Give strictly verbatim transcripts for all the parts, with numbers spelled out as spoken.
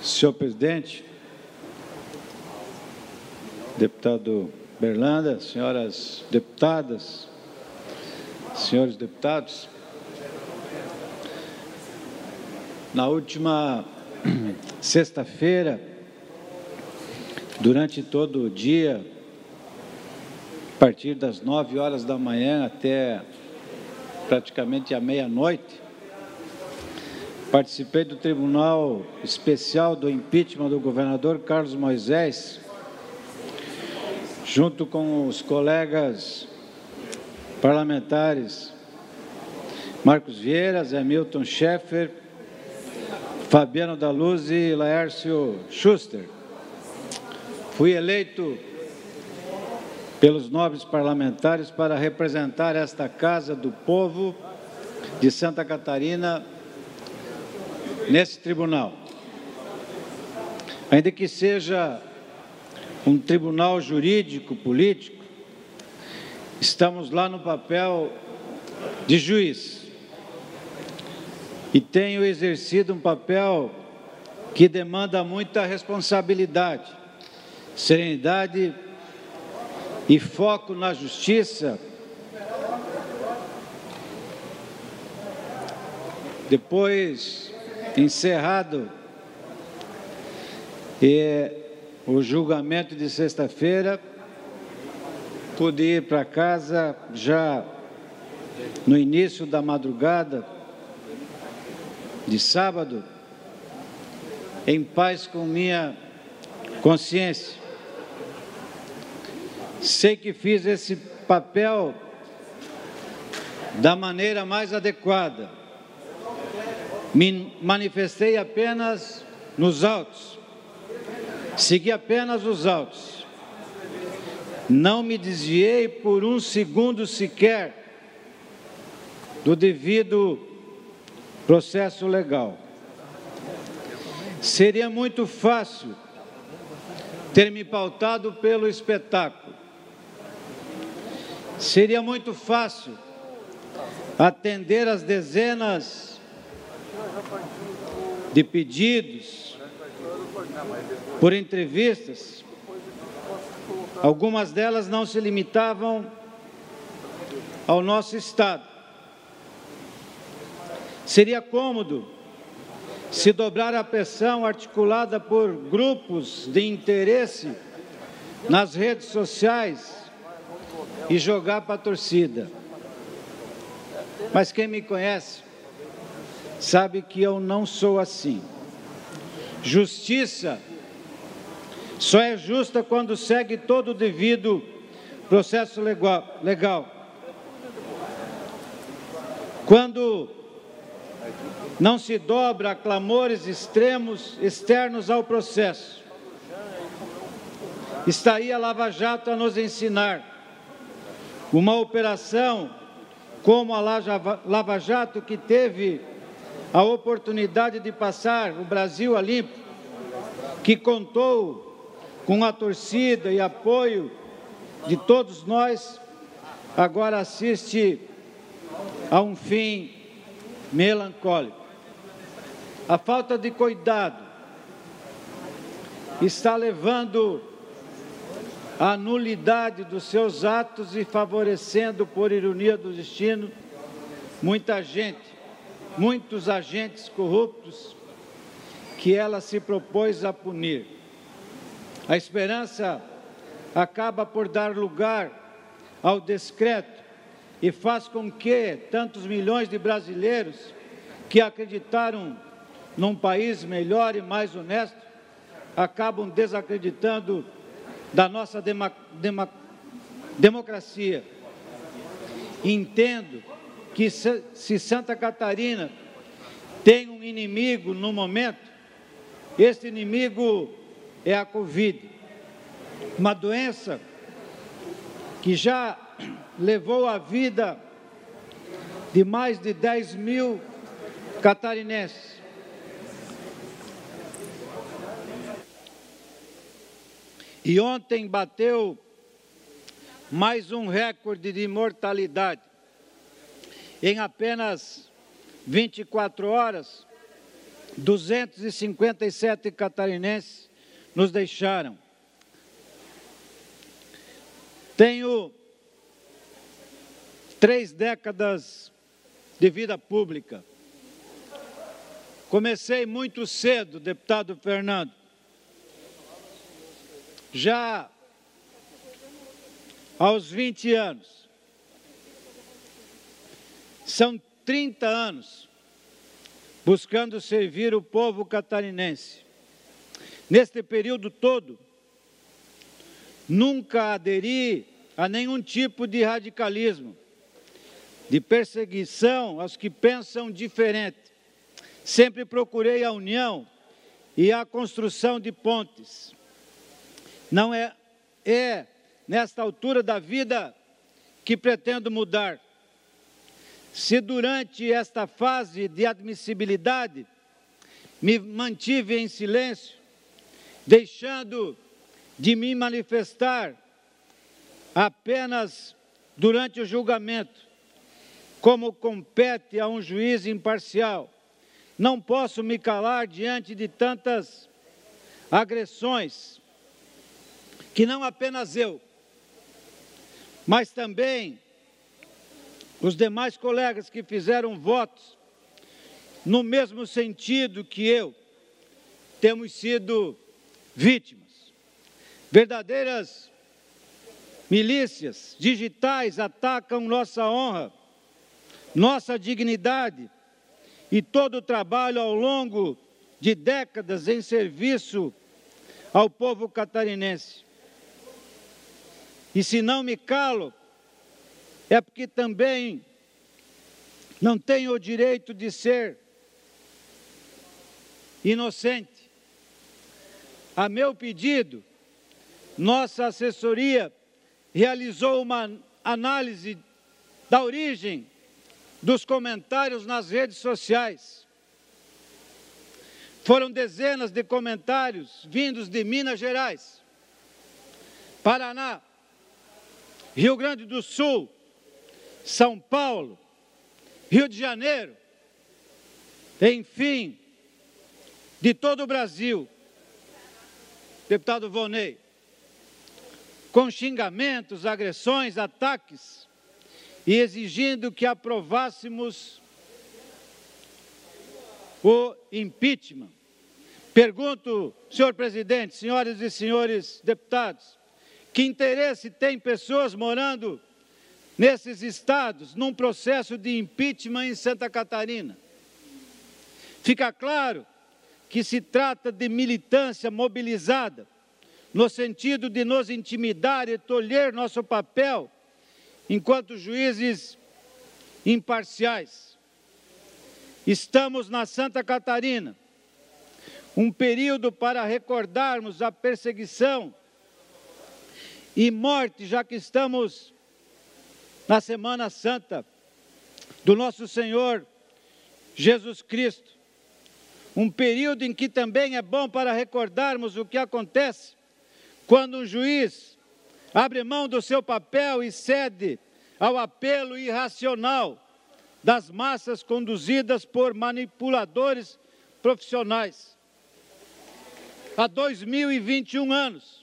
Senhor presidente, deputado Berlanda, senhoras deputadas, senhores deputados, na última sexta-feira, durante todo o dia, a partir das nove horas da manhã até praticamente a meia-noite, participei do Tribunal Especial do Impeachment do governador Carlos Moisés, junto com os colegas parlamentares Marcos Vieira, Zé Milton Schaeffer, Fabiano da Luz e Laércio Schuster. Fui eleito pelos nobres parlamentares para representar esta Casa do Povo de Santa Catarina nesse tribunal. Ainda que seja um tribunal jurídico, político, estamos lá no papel de juiz. E tenho exercido um papel que demanda muita responsabilidade, serenidade e foco na justiça. Depois, encerrado e o julgamento de sexta-feira, pude ir para casa já no início da madrugada de sábado, em paz com minha consciência. Sei que fiz esse papel da maneira mais adequada. Me manifestei apenas nos autos, segui apenas os autos. Não me desviei por um segundo sequer do devido processo legal. Seria muito fácil ter me pautado pelo espetáculo. Seria muito fácil atender as dezenas de pedidos por entrevistas. Algumas delas não se limitavam ao nosso estado. Seria cômodo se dobrar a pressão articulada por grupos de interesse nas redes sociais e jogar para a torcida. Mas quem me conhece sabe que eu não sou assim. Justiça só é justa quando segue todo o devido processo legal. legal. Quando não se dobra a clamores extremos externos ao processo. Está aí a Lava Jato a nos ensinar. Uma operação como a Lava Jato, que teve a oportunidade de passar o Brasil a limpo, que contou com a torcida e apoio de todos nós, agora assiste a um fim melancólico. A falta de cuidado está levando à nulidade dos seus atos e favorecendo, por ironia do destino, muita gente, muitos agentes corruptos que ela se propôs a punir. A esperança acaba por dar lugar ao descrédito e faz com que tantos milhões de brasileiros que acreditaram num país melhor e mais honesto acabam desacreditando da nossa dema, dema, democracia. Entendo que se, se Santa Catarina tem um inimigo no momento, este inimigo é a Covid, uma doença que já levou a vida de mais de dez mil catarinenses. E ontem bateu mais um recorde de mortalidade. Em apenas vinte e quatro horas, duzentos e cinquenta e sete catarinenses nos deixaram. Tenho três décadas de vida pública. Comecei muito cedo, deputado Fernando. Já aos vinte anos. São trinta anos buscando servir o povo catarinense. Neste período todo, nunca aderi a nenhum tipo de radicalismo, de perseguição aos que pensam diferente. Sempre procurei a união e a construção de pontes. Não é, é nesta altura da vida que pretendo mudar. Se durante esta fase de admissibilidade me mantive em silêncio, deixando de me manifestar apenas durante o julgamento, como compete a um juiz imparcial, não posso me calar diante de tantas agressões que não apenas eu, mas também os demais colegas que fizeram votos no mesmo sentido que eu, temos sido vítimas. Verdadeiras milícias digitais atacam nossa honra, nossa dignidade e todo o trabalho ao longo de décadas em serviço ao povo catarinense. E se não me calo, é porque também não tenho o direito de ser inocente. A meu pedido, nossa assessoria realizou uma análise da origem dos comentários nas redes sociais. Foram dezenas de comentários vindos de Minas Gerais, Paraná, Rio Grande do Sul, São Paulo, Rio de Janeiro, enfim, de todo o Brasil, deputado Volney, com xingamentos, agressões, ataques, e exigindo que aprovássemos o impeachment. Pergunto, senhor presidente, senhoras e senhores deputados, que interesse tem pessoas morando nesses estados, num processo de impeachment em Santa Catarina? Fica claro que se trata de militância mobilizada, no sentido de nos intimidar e tolher nosso papel enquanto juízes imparciais. Estamos na Santa Catarina, um período para recordarmos a perseguição e morte, já que estamos na Semana Santa do nosso Senhor Jesus Cristo. Um período em que também é bom para recordarmos o que acontece quando um juiz abre mão do seu papel e cede ao apelo irracional das massas conduzidas por manipuladores profissionais. Há dois mil e vinte e um anos,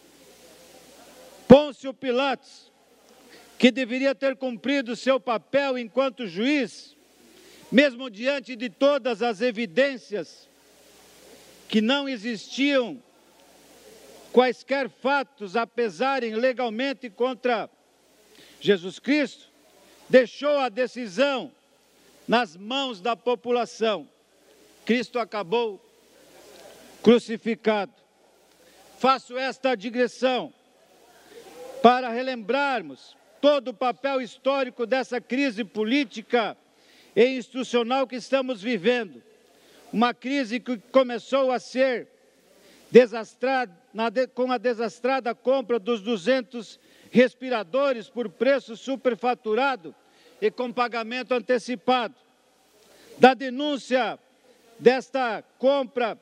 Pôncio Pilatos, que deveria ter cumprido seu papel enquanto juiz, mesmo diante de todas as evidências que não existiam quaisquer fatos a pesarem legalmente contra Jesus Cristo, deixou a decisão nas mãos da população. Cristo acabou crucificado. Faço esta digressão para relembrarmos todo o papel histórico dessa crise política e institucional que estamos vivendo. Uma crise que começou a ser desastrada, na de, com a desastrada compra dos duzentos respiradores por preço superfaturado e com pagamento antecipado. Da denúncia desta compra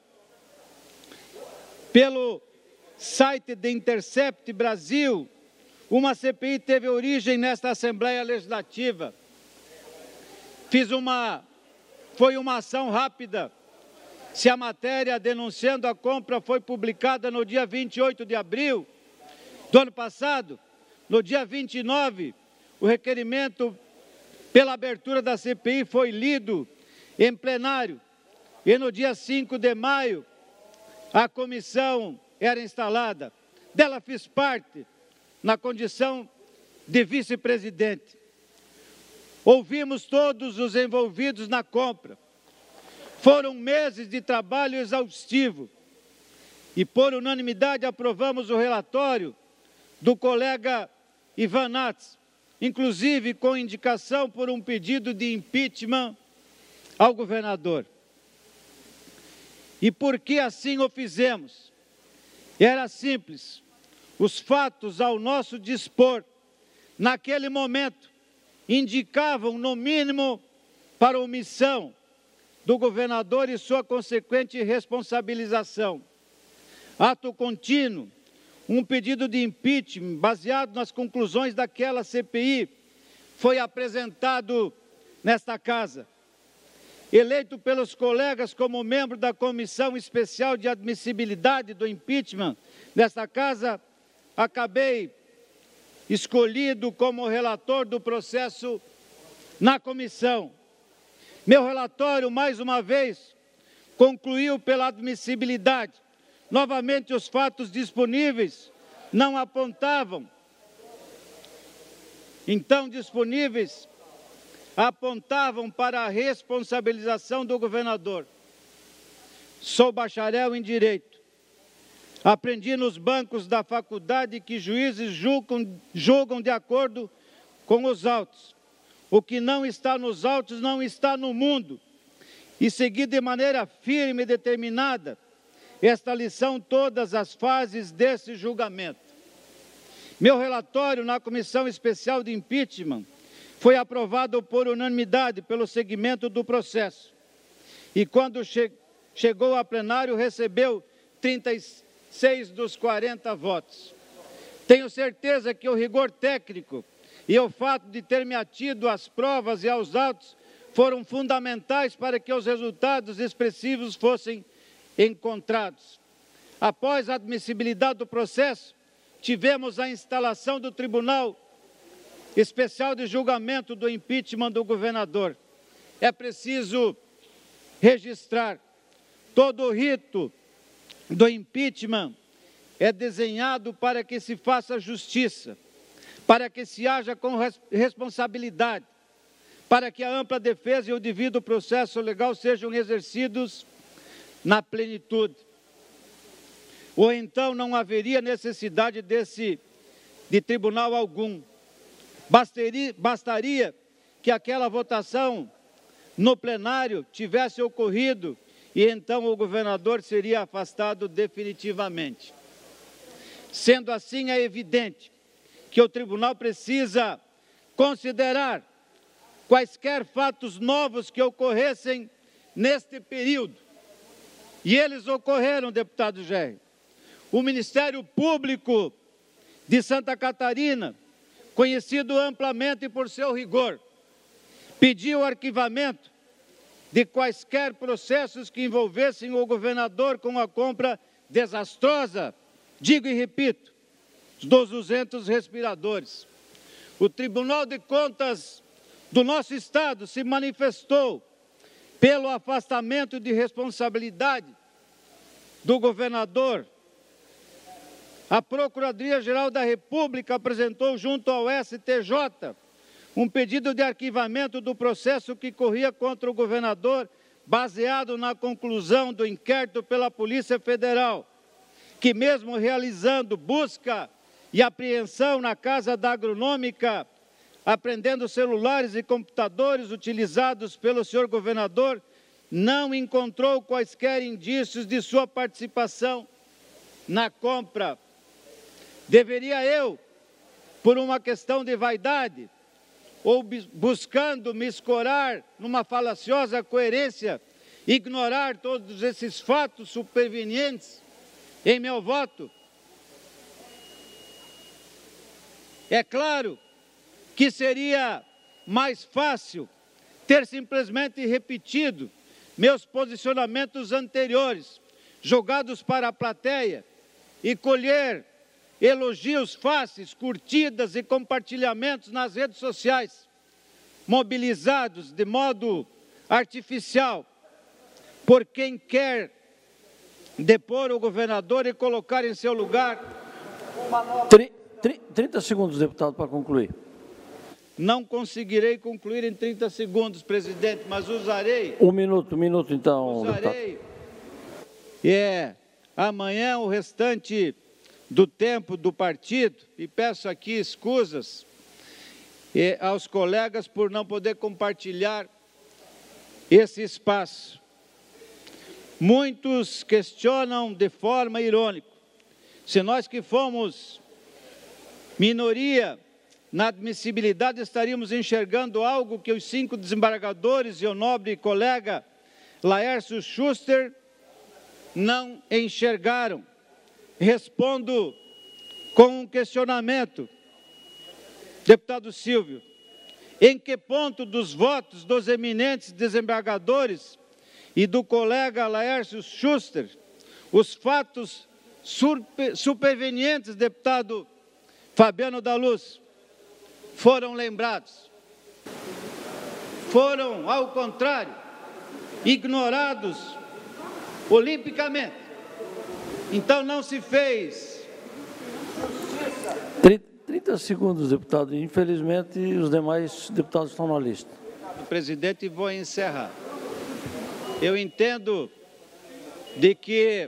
pelo site de Intercept Brasil, uma C P I teve origem nesta Assembleia Legislativa. Fiz uma, foi uma ação rápida se a matéria denunciando a compra foi publicada no dia vinte e oito de abril do ano passado, no dia vinte e nove, o requerimento pela abertura da C P I foi lido em plenário e no dia cinco de maio a comissão era instalada. Dela fiz parte na condição de vice-presidente. Ouvimos todos os envolvidos na compra. Foram meses de trabalho exaustivo e, por unanimidade, aprovamos o relatório do colega Ivan Nats, inclusive com indicação por um pedido de impeachment ao governador. E por que assim o fizemos? Era simples. Os fatos ao nosso dispor, naquele momento, indicavam, no mínimo, para omissão do governador e sua consequente responsabilização. Ato contínuo, um pedido de impeachment baseado nas conclusões daquela C P I foi apresentado nesta casa. Eleito pelos colegas como membro da Comissão Especial de Admissibilidade do Impeachment nesta casa, acabei escolhido como relator do processo na comissão. Meu relatório, mais uma vez, concluiu pela admissibilidade. Novamente, os fatos disponíveis não apontavam, então disponíveis, apontavam para a responsabilização do governador. Sou bacharel em Direito. Aprendi nos bancos da faculdade que juízes julgam, julgam de acordo com os autos. O que não está nos autos não está no mundo. E segui de maneira firme e determinada esta lição todas as fases desse julgamento. Meu relatório na Comissão Especial de Impeachment foi aprovado por unanimidade pelo segmento do processo. E quando che chegou a plenário, recebeu trinta e seis dos quarenta votos. Tenho certeza que o rigor técnico e o fato de ter me atido às provas e aos autos foram fundamentais para que os resultados expressivos fossem encontrados. Após a admissibilidade do processo, tivemos a instalação do Tribunal Especial de Julgamento do Impeachment do governador. É preciso registrar todo o rito do impeachment é desenhado para que se faça justiça, para que se haja com responsabilidade, para que a ampla defesa e o devido processo legal sejam exercidos na plenitude. Ou então não haveria necessidade desse, de tribunal algum. Bastaria, bastaria que aquela votação no plenário tivesse ocorrido e então o governador seria afastado definitivamente. Sendo assim, é evidente que o tribunal precisa considerar quaisquer fatos novos que ocorressem neste período. E eles ocorreram, deputado Gerri. O Ministério Público de Santa Catarina, conhecido amplamente por seu rigor, pediu o arquivamento de quaisquer processos que envolvessem o governador com a compra desastrosa, digo e repito, dos duzentos respiradores. O Tribunal de Contas do nosso Estado se manifestou pelo afastamento de responsabilidade do governador. A Procuradoria-Geral da República apresentou junto ao S T J um pedido de arquivamento do processo que corria contra o governador, baseado na conclusão do inquérito pela Polícia Federal, que mesmo realizando busca e apreensão na casa da agronômica, apreendendo celulares e computadores utilizados pelo senhor governador, não encontrou quaisquer indícios de sua participação na compra. Deveria eu, por uma questão de vaidade, ou buscando me escorar numa falaciosa coerência, ignorar todos esses fatos supervenientes em meu voto? É claro que seria mais fácil ter simplesmente repetido meus posicionamentos anteriores, jogados para a plateia, e colher elogios fáceis, curtidas e compartilhamentos nas redes sociais, mobilizados de modo artificial por quem quer depor o governador e colocar em seu lugar uma nova... trinta segundos, deputado, para concluir. Não conseguirei concluir em trinta segundos, presidente, mas usarei... Um minuto, um minuto, então, usarei, deputado. É, amanhã o restante do tempo do partido, e peço aqui escusas é, aos colegas por não poder compartilhar esse espaço. Muitos questionam de forma irônica se nós que fomos minoria na admissibilidade estaríamos enxergando algo que os cinco desembargadores e o nobre colega Laércio Schuster não enxergaram. Respondo com um questionamento, deputado Silvio, em que ponto dos votos dos eminentes desembargadores e do colega Laércio Schuster, os fatos supervenientes, deputado Fabiano da Luz, foram lembrados? Foram, ao contrário, ignorados olimpicamente. Então não se fez. trinta segundos, deputado. Infelizmente, os demais deputados estão na lista. Presidente, vou encerrar. Eu entendo de que,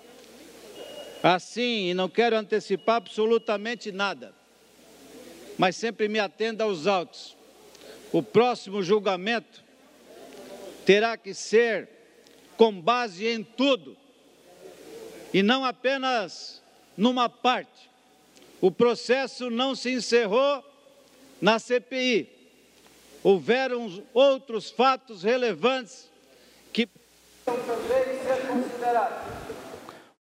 assim, e não quero antecipar absolutamente nada, mas sempre me atenda aos autos. O próximo julgamento terá que ser com base em tudo, e não apenas numa parte. O processo não se encerrou na C P I. Houveram outros fatos relevantes que também ser considerados.